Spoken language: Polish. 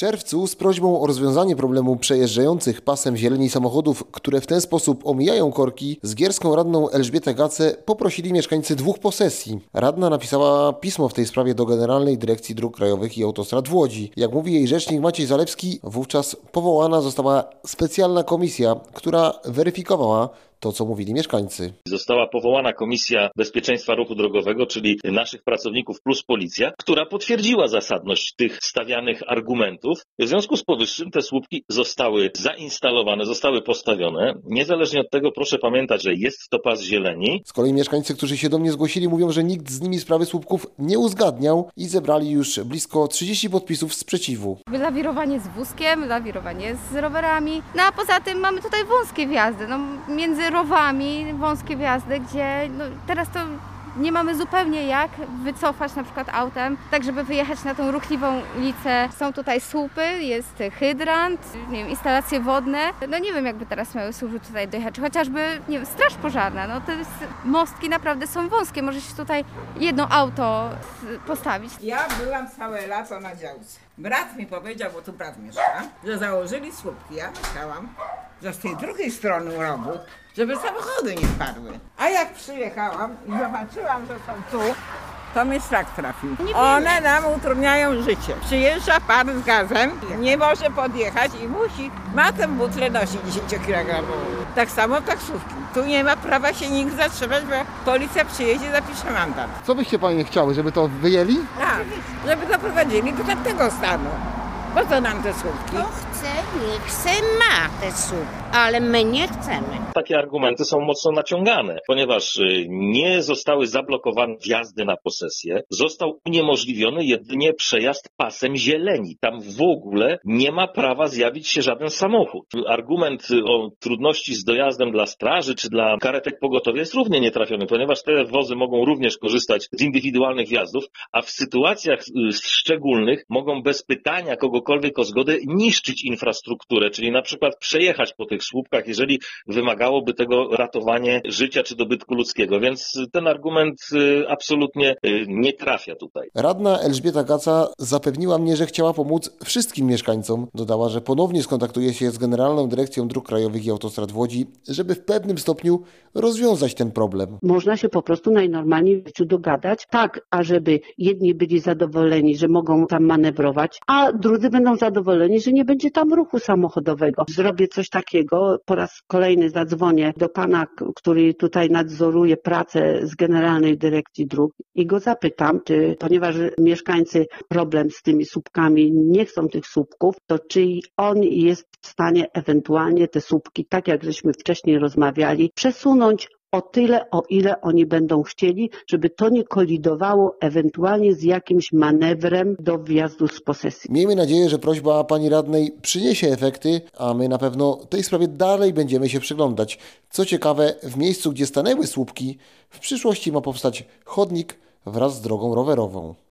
czerwcu z prośbą o rozwiązanie problemu przejeżdżających pasem zieleni samochodów, które w ten sposób omijają korki, zgierską radną Elżbietę Gacę poprosili mieszkańcy 2 posesji. Radna napisała pismo w tej sprawie do Generalnej Dyrekcji Dróg Krajowych i Autostrad w Łodzi. Jak mówi jej rzecznik Maciej Zalewski, wówczas powołana została specjalna komisja, która weryfikowała to, co mówili mieszkańcy. Została powołana Komisja Bezpieczeństwa Ruchu Drogowego, czyli naszych pracowników plus policja, która potwierdziła zasadność tych stawianych argumentów. W związku z powyższym te słupki zostały zainstalowane, zostały postawione. Niezależnie od tego proszę pamiętać, że jest to pas zieleni. Z kolei mieszkańcy, którzy się do mnie zgłosili, mówią, że nikt z nimi sprawy słupków nie uzgadniał i zebrali już blisko 30 podpisów sprzeciwu. Lawirowanie z wózkiem, lawirowanie z rowerami. No a poza tym mamy tutaj wąskie wjazdy. Między rowami wąskie wjazdy, gdzie teraz to nie mamy zupełnie jak wycofać na przykład autem, tak żeby wyjechać na tą ruchliwą ulicę. Są tutaj słupy, jest hydrant, instalacje wodne. Nie wiem, jakby teraz miały służby tutaj dojechać, chociażby straż pożarna. To jest, mostki naprawdę są wąskie, może się tutaj jedno auto postawić. Ja byłam całe lato na działce. Brat mi powiedział, bo tu brat mieszka, że założyli słupki. Ja myślałam, że z tej drugiej strony rogu, żeby samochody nie spadły. A jak przyjechałam i zobaczyłam, że są tu, to mnie strach trafił. One nam utrudniają życie. Przyjeżdża pan z gazem, nie może podjechać i ma tę butlę nosić 10 kg. Tak samo taksówki. Tu nie ma prawa się nikt zatrzymać, bo policja przyjedzie, zapisze mandat. Co byście panie chciały, żeby to wyjęli? Tak, żeby doprowadzili do tamtego stanu. Po co nam te słupki? Kto chce, niech se ma te słupki, ale my nie chcemy. Takie argumenty są mocno naciągane, ponieważ nie zostały zablokowane wjazdy na posesję, został uniemożliwiony jedynie przejazd pasem zieleni. Tam w ogóle nie ma prawa zjawić się żaden samochód. Argument o trudności z dojazdem dla straży czy dla karetek pogotowia jest równie nietrafiony, ponieważ te wozy mogą również korzystać z indywidualnych wjazdów, a w sytuacjach szczególnych mogą bez pytania kogokolwiek o zgodę niszczyć infrastrukturę, czyli na przykład przejechać po tych słupkach, jeżeli wymagałoby tego ratowanie życia czy dobytku ludzkiego, więc ten argument absolutnie nie trafia tutaj. Radna Elżbieta Gaca zapewniła mnie, że chciała pomóc wszystkim mieszkańcom. Dodała, że ponownie skontaktuje się z Generalną Dyrekcją Dróg Krajowych i Autostrad w Łodzi, żeby w pewnym stopniu rozwiązać ten problem. Można się po prostu najnormalniej w życiu dogadać, tak, ażeby jedni byli zadowoleni, że mogą tam manewrować, a drudzy będą zadowoleni, że nie będzie tam ruchu samochodowego. Zrobię coś takiego, po raz kolejny zadzwonię do pana, który tutaj nadzoruje pracę z Generalnej Dyrekcji Dróg i go zapytam, ponieważ mieszkańcy problem z tymi słupkami nie chcą tych słupków, to czy on jest w stanie ewentualnie te słupki, tak jak żeśmy wcześniej rozmawiali, przesunąć o tyle, o ile oni będą chcieli, żeby to nie kolidowało ewentualnie z jakimś manewrem do wjazdu z posesji. Miejmy nadzieję, że prośba pani radnej przyniesie efekty, a my na pewno tej sprawie dalej będziemy się przyglądać. Co ciekawe, w miejscu, gdzie stanęły słupki, w przyszłości ma powstać chodnik wraz z drogą rowerową.